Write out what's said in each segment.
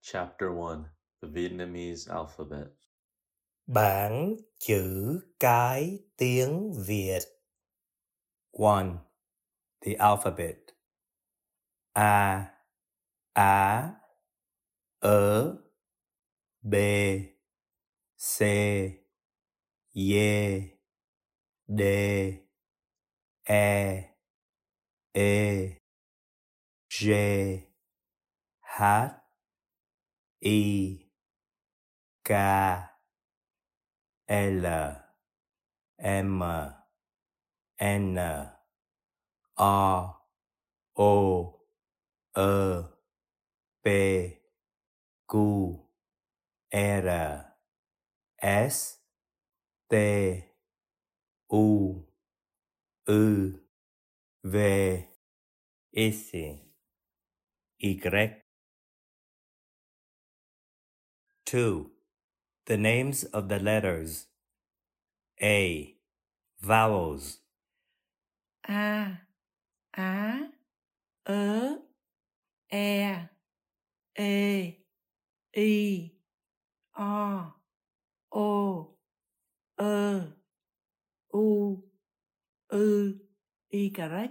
Chapter 1: The Vietnamese Alphabet. Bảng chữ cái tiếng Việt. 1. The alphabet. A, Á, Ớ, B, C, Dê, Đê, E, Ê, Dê, Hát, Y, K, L, M, N, O, O, Ơ, P, Q, R, S, T, U, Ư, V, S, Y. 2. The names of the letters. A. Vowels. A, Á, Ớ, E, Ê, Y, O, Ô, Ơ, U, Ư, Y.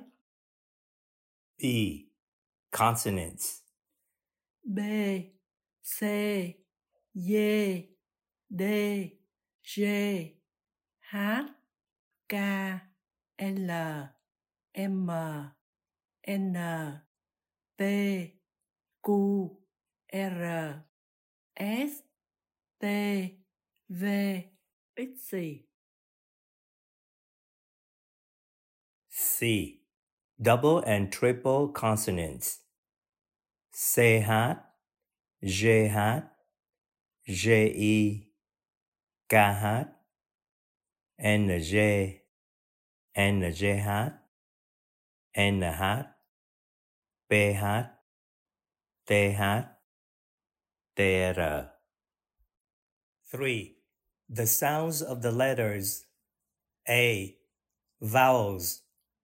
B. Consonants. B, C, D, D, G, H, K, L, M, N, P, Q, R, S, T, V, X. C. Double and triple consonants. CH, GH, GI, KH, NG, NGH, NH, PH, TH, TR. 3. The sounds of the letters. A. Vowels.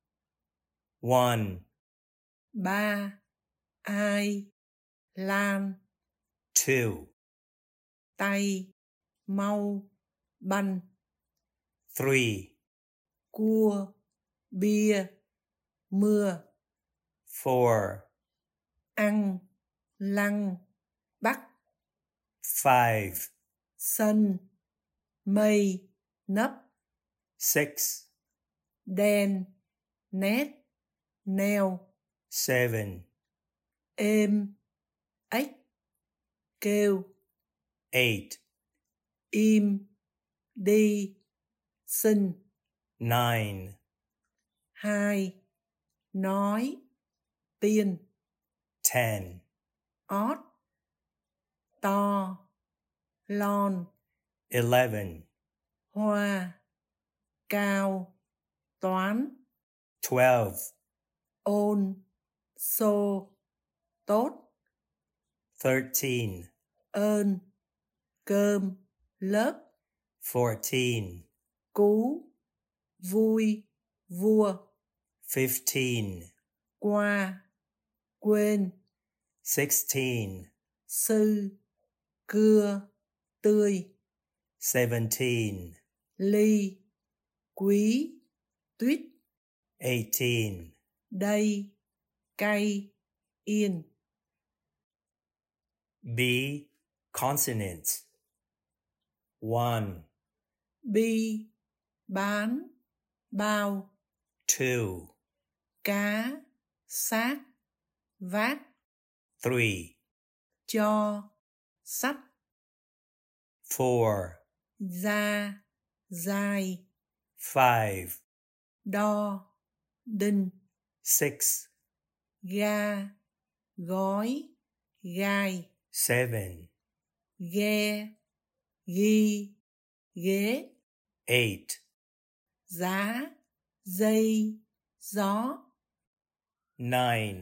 1, Ba, ai, lan, 2, tay, mau, banh, 3, cua, bia, mưa, 4, ăn, lăng, bắt, 5, sân, mây, nấp, 6, đen, nét, neo, 7, êm, ếch, kêu, 8, im, đi, xin, 9, 2, nói, tiên, 10, ót, to, lon, 11, hoa, cao, toán, 12, ôn, xô, tốt, 13, ơn, cơm, lớp, 14, cú, vui, vua, 15, qua, quên, 16, sư, cưa, tươi, 17, ly, quý, tuyết, 18. đây, cay, yên. B. Consonants. 1, Bi, bán, bao, 2, cá, xác, vác, 3, cho, sắt, 4, da, dài, 5, đo, đinh, 6, ga, gói, gai, 7, ghe, ghi, ghế, 8, giá, dây, gió, 9,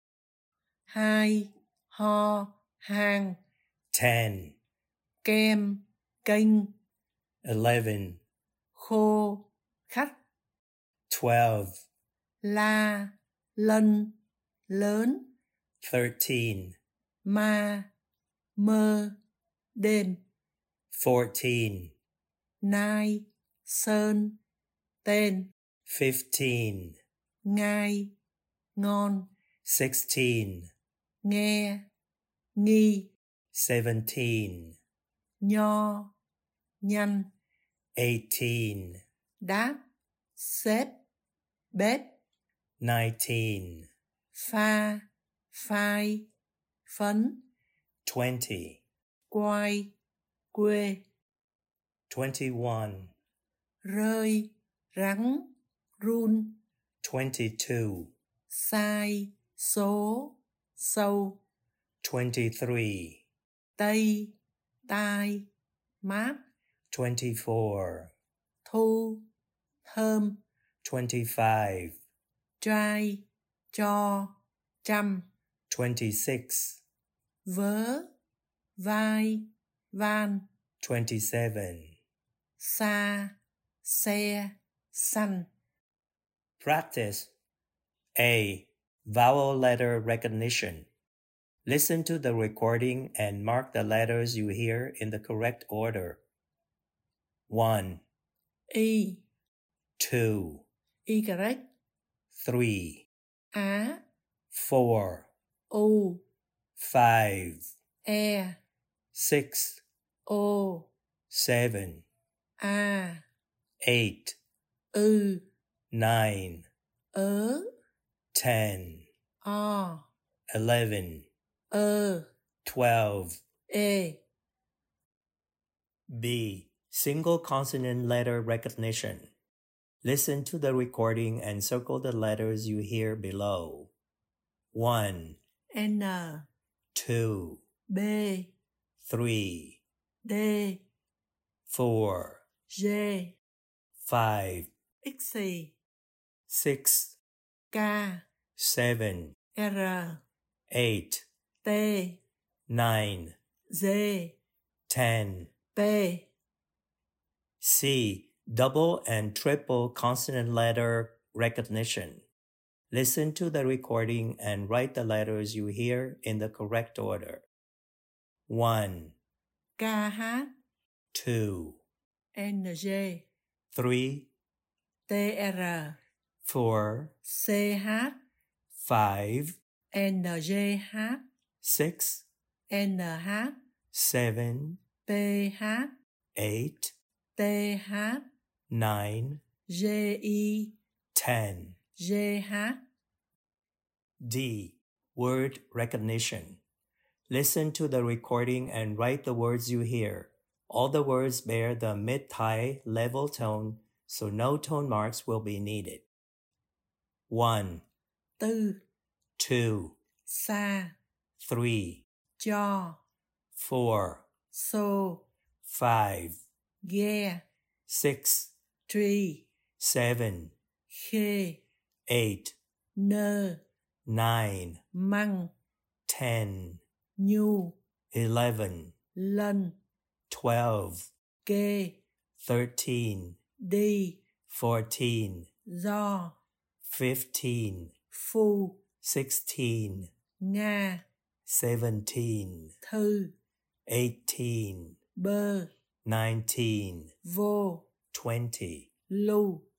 2, ho, hàng, 10, kem, kênh, 11, khô, khách, 12, la, lân, lớn, 13, ma, mơ, đêm. 14, Nai, sơn, tên. 15, Ngai, ngon. 16, Nghe, nghi. 17, Nho, nhanh. 18, Đáp, xếp, bếp. 19, Pha, phai, phấn. 20, Quay, quê. 21, Rơi, rắn, run. 22, Sai, số, sâu. 23, Tây, tai, mát. 24, Thu, thơm. 25, Trai, cho, trăm. 26, Vớ, vai, van. 27. Xa, xe, xanh. Practice. A. Vowel letter recognition. Listen to the recording and mark the letters you hear in the correct order. 1, Y, 2, Y, 3, Á, 4, U, 5, E, 6, O, 7, A, 8, Ư, 9, Ớ, 10, O, 11, Ơ, 12. E. B. Single consonant letter recognition. Listen to the recording and circle the letters you hear below. 1, N, 2, B, 3, D, 4, G, 5, X, 6, K, 7, R, 8, T, 9, Z, 10. P. C. Double and triple consonant letter recognition. Listen to the recording and write the letters you hear in the correct order. 1, KH, 2, NG, 3, TR, 4, CH, 5, NGH, 6, NH, 7, PH, 8, TH, 9, GI, 10. GH. D. Word recognition. Listen to the recording and write the words you hear. All the words bear the mid-high level tone, so no tone marks will be needed. 1, Tư, 2, xa, 3, cho, 4, xô, 5, ghe, 6, truy, 7, khê, 8, nơ, 9, măng, 10, nhu, 11, lân, 12, kê, 13, đi, 14, do, 15, phu, 16, nga, 17, thư, 18, bơ, 19, vô, 20. lưu.